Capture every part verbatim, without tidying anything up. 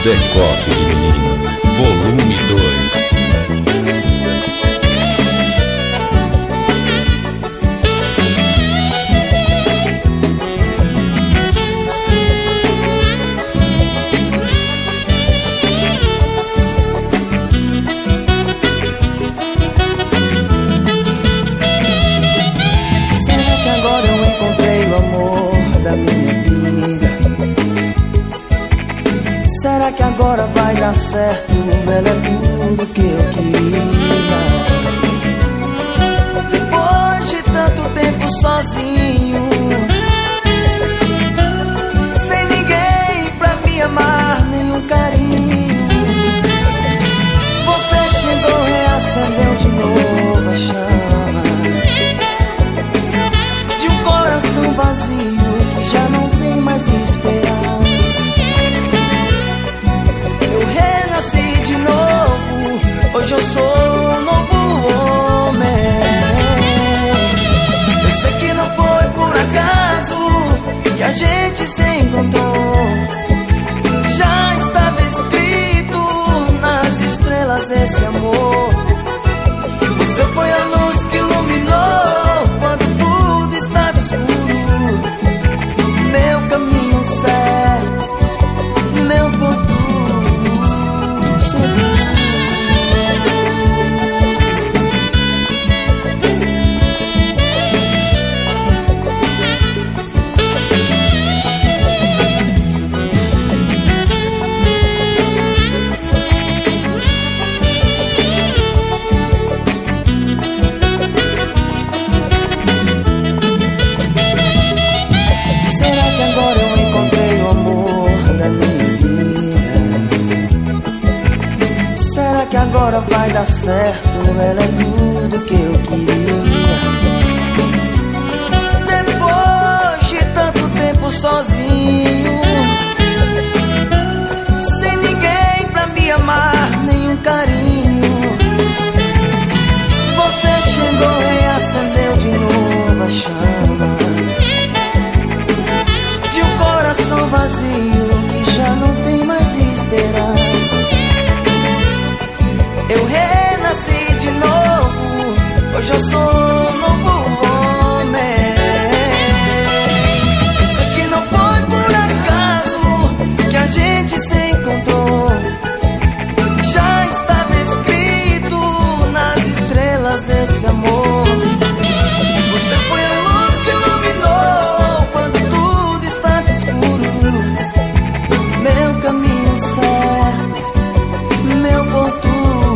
Decote de Menino, volume dois. Será que agora vai dar certo? Ela é tudo que eu queria. Depois de tanto tempo sozinho, sem ninguém pra me amar, nenhum carinho, você chegou, reacendeu de novo a chama de um coração vazio que já não tem mais esperança. Renasci de novo, hoje eu sou um novo homem. Eu sei que não foi por acaso que a gente se encontrou. Já estava escrito nas estrelas esse amor. Você foi a luz que iluminou quando tudo estava escuro. Meu caminho certo, meu porto agora vai dar certo, ela é tudo que eu queria. Depois de tanto tempo sozinho, sem ninguém pra me amar, nenhum carinho, você chegou e acendeu de novo a chama de um coração vazio que já não tem mais esperança. Eu renasci de novo, hoje eu sou um novo homem. Eu sei que não foi por acaso que a gente se encontrou. Já estava escrito nas estrelas esse amor. Você foi a luz que iluminou quando tudo estava escuro. Meu caminho certo, meu porto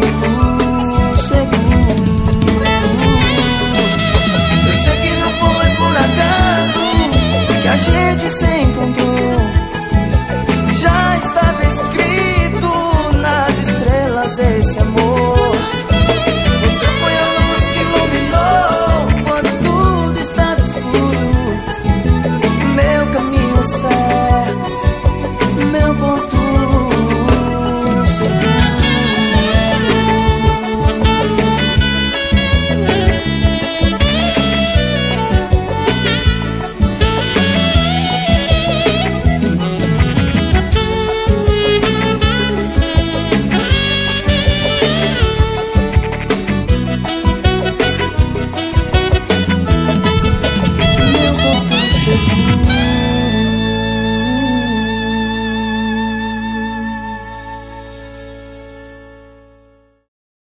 a gente se encontrou. Já estava escrito nas estrelas esse amor. Você foi a luz que iluminou quando tudo estava escuro. Meu caminho certo, meu